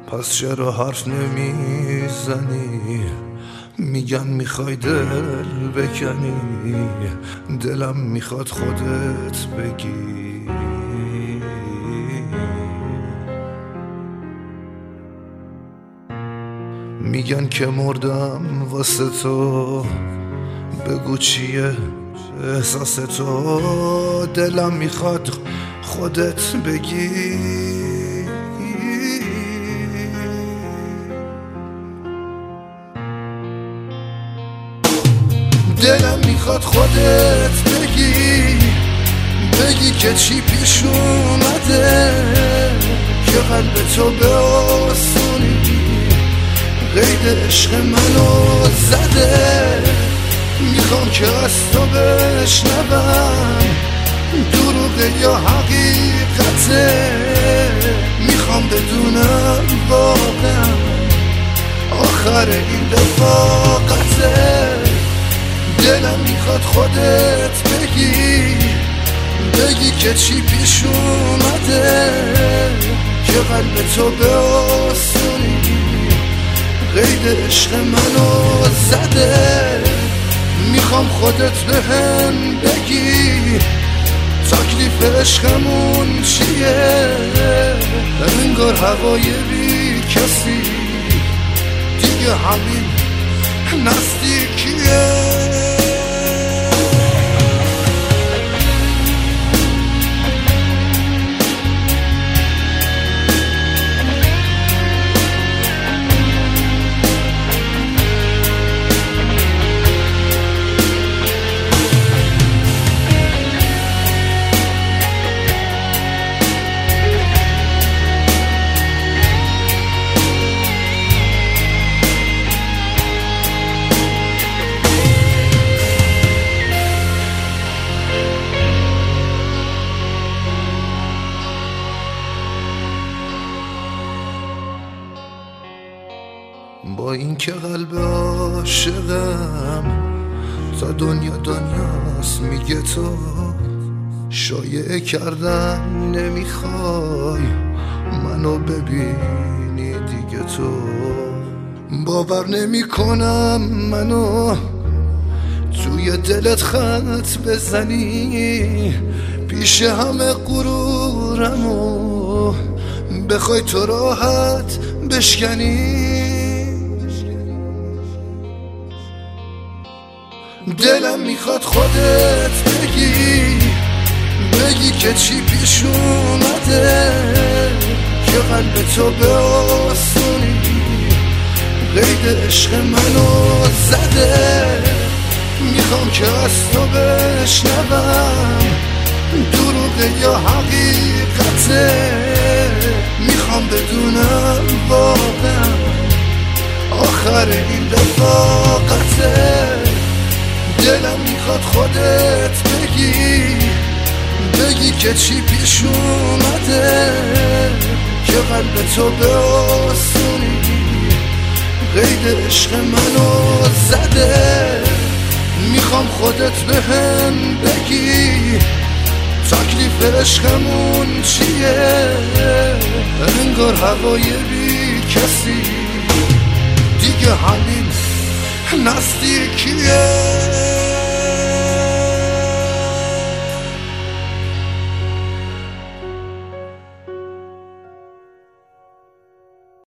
پس چرا حرف نمیزنی؟ میگن میخوای دل بکنی، دلم میخواد خودت بگی. میگن که مردم واسه تو، بگو چیه احساس تو، دلم میخواد خودت بگی. دلم میخواد خودت بگی، بگی که چی پیش اومده، که قلب تو به آسونی قید عشق منو زده. میخوام که از تو بشنوم دروغه یا حقیقته، میخوام بدونم واقعا آخر این رفاقته. دلم میخواد خودت بگی، بگی که چی پیش اومده، که قلب تو به آسونی قید عشق منو زده. میخوام خودت بهم بگی تکلیف عشقمون چیه، انگار هوای بی کسی دیگه همین نزدیکیه. با این که قلب عاشقم تا دنیاست، میگه تو شایعه کردن نمیخوای منو ببینی دیگه. تو باور نمی کنم منو توی دلت خط بزنی، پیش همه غرورمو بخوای تو راحت بشکنی. دلم میخواد خودت بگی، بگی که چی پیش اومده، که قلب تو به آسونی قید عشق منو زده. میخوام که از تو بشنوم دروغه یا حقیقته، میخوام بدونم واقعا آخر این رفاقته. دلم میخواد خودت بگی، بگی که چی پیش اومده، که قلب تو به آسونی قید عشق منو زده. میخوام خودت بهم بگی تکلیف عشقمون چیه، انگار هوای بی کسی دیگه همین نزدیکیه.